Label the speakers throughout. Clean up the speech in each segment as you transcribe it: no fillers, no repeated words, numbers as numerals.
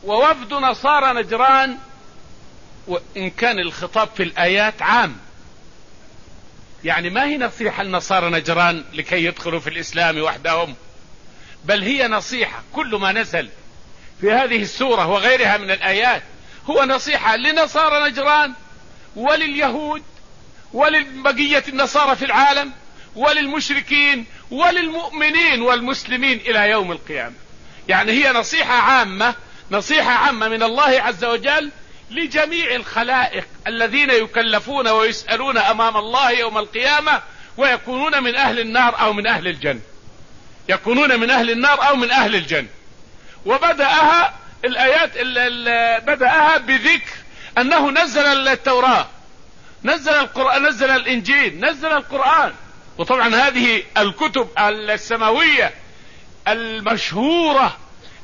Speaker 1: ووفد نصارى نجران، وإن كان الخطاب في الآيات عام، يعني ما هي نصيحة لنصارى نجران لكي يدخلوا في الإسلام وحدهم، بل هي نصيحة. كل ما نزل في هذه السورة وغيرها من الآيات هو نصيحة لنصارى نجران ولليهود ولبقية النصارى في العالم وللمشركين وللمؤمنين والمسلمين إلى يوم القيامة. يعني هي نصيحة عامة، نصيحة عامة من الله عز وجل لجميع الخلائق الذين يكلفون ويسألون أمام الله يوم القيامة، ويكونون من أهل النار أو من أهل الجنة، يكونون من أهل النار أو من أهل الجنة. وبدأها الآيات بدأها بذكر أنه نزل التوراة، نزل القرآن، نزل الإنجيل، نزل القرآن. وطبعا هذه الكتب السماوية المشهورة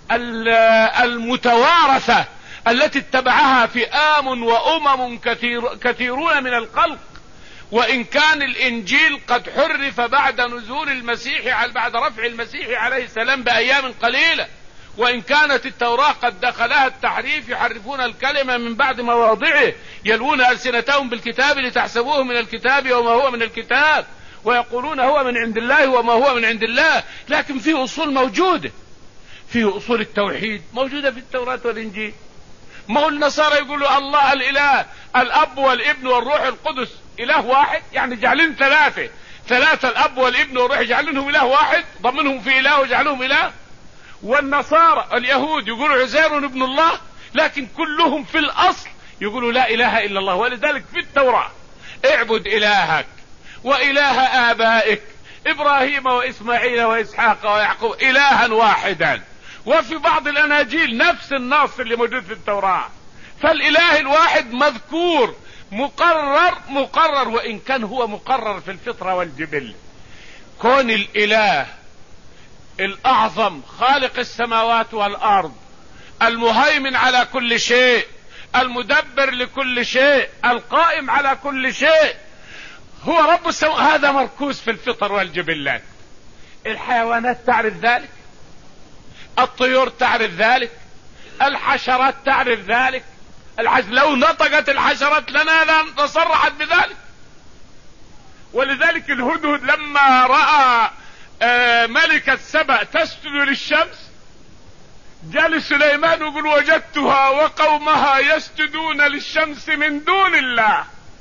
Speaker 1: المتوارثة التي اتبعها فئام وأمم كثيرون من الخلق. وإن كان الإنجيل قد حرف بعد نزول المسيح، بعد رفع المسيح عليه السلام بأيام قليلة، وإن كانت التوراة قد دخلها التحريف، يحرفون الكلمة من بعد مواضعه، يلوون ألسنتهم بالكتاب لتحسبوه من الكتاب وما هو من الكتاب، ويقولون هو من عند الله وما هو من عند الله. لكن فيه أصول موجودة، فيه أصول التوحيد موجودة في التوراة والإنجيل. ما هو النصارى يقولوا الله الإله الأب والابن والروح القدس إله واحد، يعني جعلين ثلاثة الأب والابن والروح، جعلينهم إله واحد، ضمنهم في إله وجعلهم إله. والنصارى اليهود يقولوا عزير ابن الله، لكن كلهم في الأصل يقولوا لا إله إلا الله. ولذلك في التوراة اعبد إلهك وإله آبائك إبراهيم وإسماعيل وإسحاق ويعقوب إلها واحدا. وفي بعض الأناجيل نفس النص اللي موجود في التوراة. فالإله الواحد مذكور مقرر، وإن كان هو مقرر في الفطرة والجبل. كون الإله الأعظم خالق السماوات والأرض، المهيمن على كل شيء، المدبر لكل شيء، القائم على كل شيء، هو رب السماوات، هذا مركوز في الفطر والجبلات. الحيوانات تعرف ذلك، الطيور تعرف ذلك، الحشرات تعرف ذلك. لو نطقت الحشرات لنا لصرحت بذلك. ولذلك الهدهد لما رأى ملكة سبأ تسجد للشمس، جاء سليمان يقول وجدتها وقومها يسجدون للشمس من دون الله.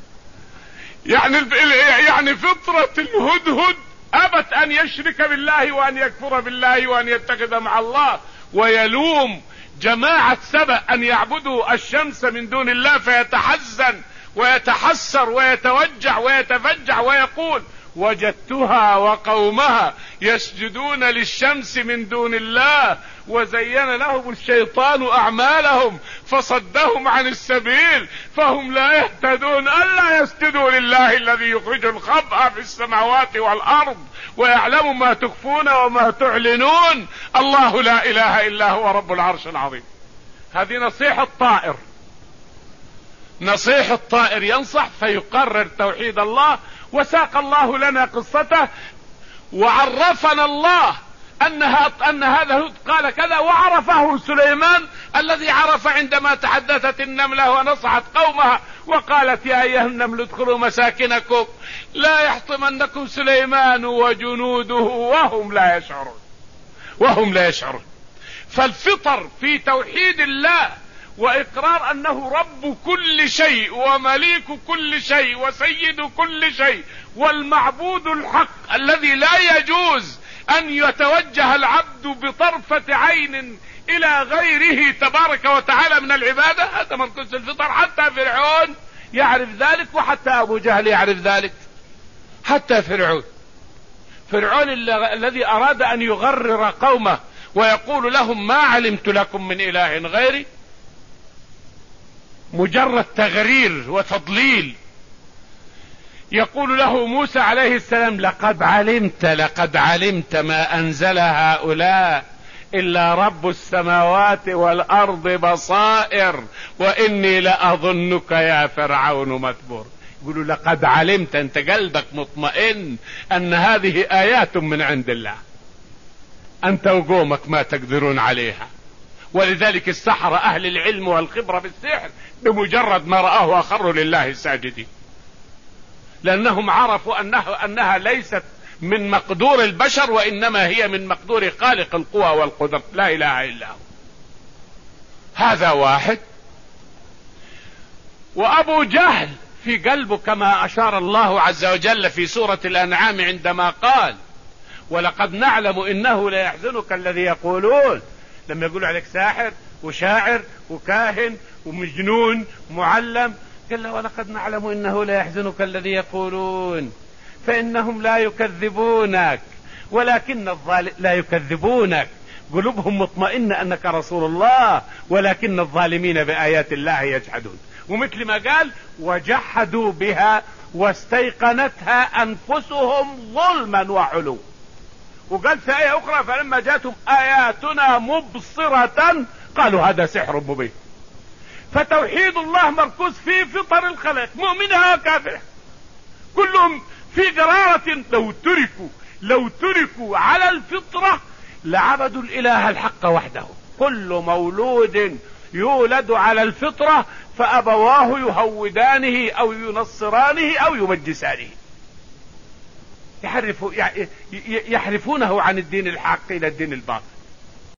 Speaker 1: يعني فطرة الهدهد أبت أن يشرك بالله وأن يكفر بالله وأن يتخذ مع الله، ويلوم جماعة سبأ أن يعبدوا الشمس من دون الله، فيتحزن ويتحسر ويتوجع ويتفجع ويقول وجدتها وقومها يسجدون للشمس من دون الله وزين لهم الشيطان أعمالهم فصدهم عن السبيل فهم لا يهتدون. ألا يسجدوا لله الذي يخرج الخبأ في السماوات والأرض ويعلم ما تخفون وما تعلنون. الله لا إله إلا هو رب العرش العظيم. هذه نصيحة طائر، نصيحة طائر ينصح فيقرر توحيد الله. وساق الله لنا قصته وعرفنا الله أن هذا قال كذا، وعرفه سليمان الذي عرف عندما تحدثت النملة ونصحت قومها وقالت يا أيها النمل ادخلوا مساكنكم لا يحطمنكم سليمان وجنوده وهم لا يشعرون. فالفطر في توحيد الله وإقرار أنه رب كل شيء ومليك كل شيء وسيد كل شيء والمعبود الحق الذي لا يجوز أن يتوجه العبد بطرفة عين إلى غيره تبارك وتعالى من العبادة. هذا مركز الفطر. حتى فرعون يعرف ذلك، وحتى أبو جهل يعرف ذلك، حتى فرعون الذي أراد أن يغرر قومه ويقول لهم ما علمت لكم من إله غيري، مجرد تغرير وتضليل. يقول له موسى عليه السلام لقد علمت ما أنزل هؤلاء إلا رب السماوات والأرض بصائر وإني لأظنك يا فرعون مثبور. يقولوا لقد علمت، أنت قلبك مطمئن أن هذه آيات من عند الله، أنت وقومك ما تقدرون عليها، ولذلك السحرة أهل العلم والخبرة بالسحر بمجرد ما رآه أخروا لله ساجدين، لأنهم عرفوا أنها ليست من مقدور البشر، وإنما هي من مقدور خالق القوى والقدر لا إله إلا هو. هذا واحد. وأبو جهل في قلبه كما أشار الله عز وجل في سورة الأنعام عندما قال ولقد نعلم إنه ليحزنك الذي يقولون، لما يقولوا عليك ساحر وشاعر وكاهن ومجنون معلم، قال له ولقد نعلم إنه ليحزنك الذي يقولون فإنهم لا يكذبونك ولكن لا يكذبونك، قلوبهم مطمئنة أنك رسول الله، ولكن الظالمين بآيات الله يجحدون. ومثل ما قال وجحدوا بها واستيقنتها أنفسهم ظلما وعلوا. وقال في آية أخرى فلما جاءتهم آياتنا مبصرة قالوا هذا سحر مبين. فتوحيد الله مركوز في فطر الخلق، مؤمنها وكافرها كلهم في قرارة. لو تركوا على الفطرة لعبدوا الإله الحق وحده. كل مولود يولد على الفطرة فأبواه يهودانه أو ينصرانه أو يمجسانه، يحرفونه عن الدين الحق إلى الدين الباطل.